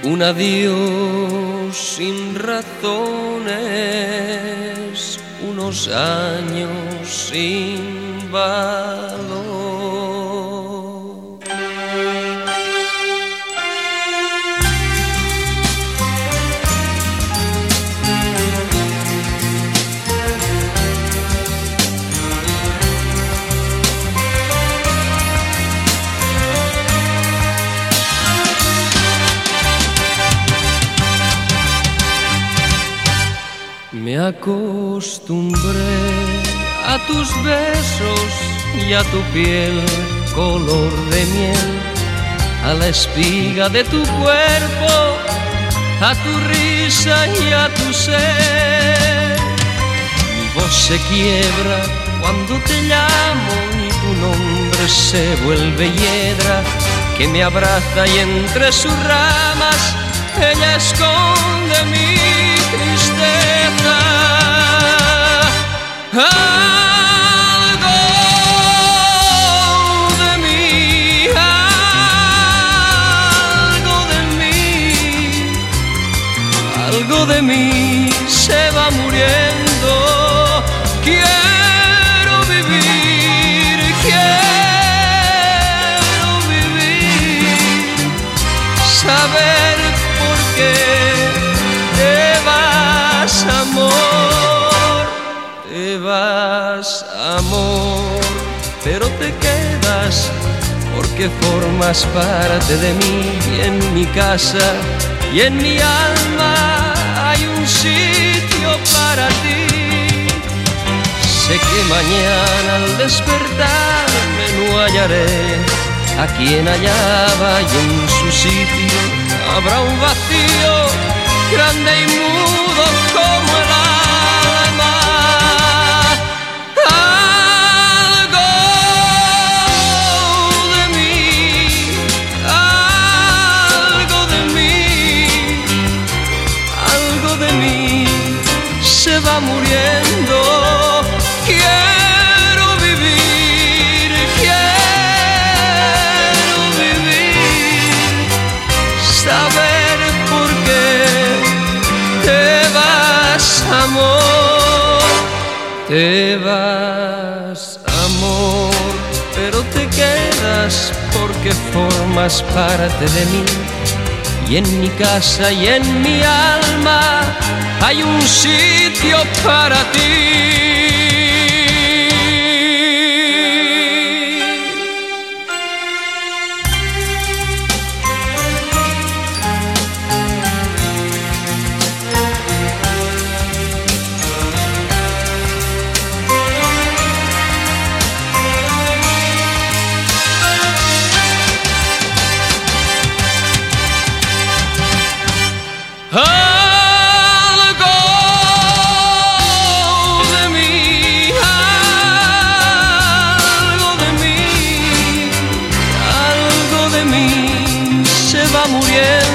Un adiós sin razones, unos años sin valor. Me acostumbré a tus besos y a tu piel color de miel, a la espiga de tu cuerpo, a tu risa y a tu ser. Mi voz se quiebra cuando te llamo y tu nombre se vuelve hiedra que me abraza y entre sus ramas ella esconde mi tristeza. Algo de mí, algo de mí, algo de mí se va muriendo. Quiero vivir, saber por qué te vas, amor, te vas, amor, pero te quedas porque formas parte de mí y en mi casa y en mi alma hay un sitio para ti. Sé que mañana al despertarme no hallaré a quien hallaba y en su sitio habrá un vacío grande y mudo como el alma. Algo de mí, algo de mí, algo de mí se va muriendo. Quiero vivir, saber por qué te vas, amor, te vas, amor, pero te quedas porque formas parte de mí y en mi casa y en mi alma hay un sitio para ti. Algo de mí, algo de mí, algo de mí se va muriendo.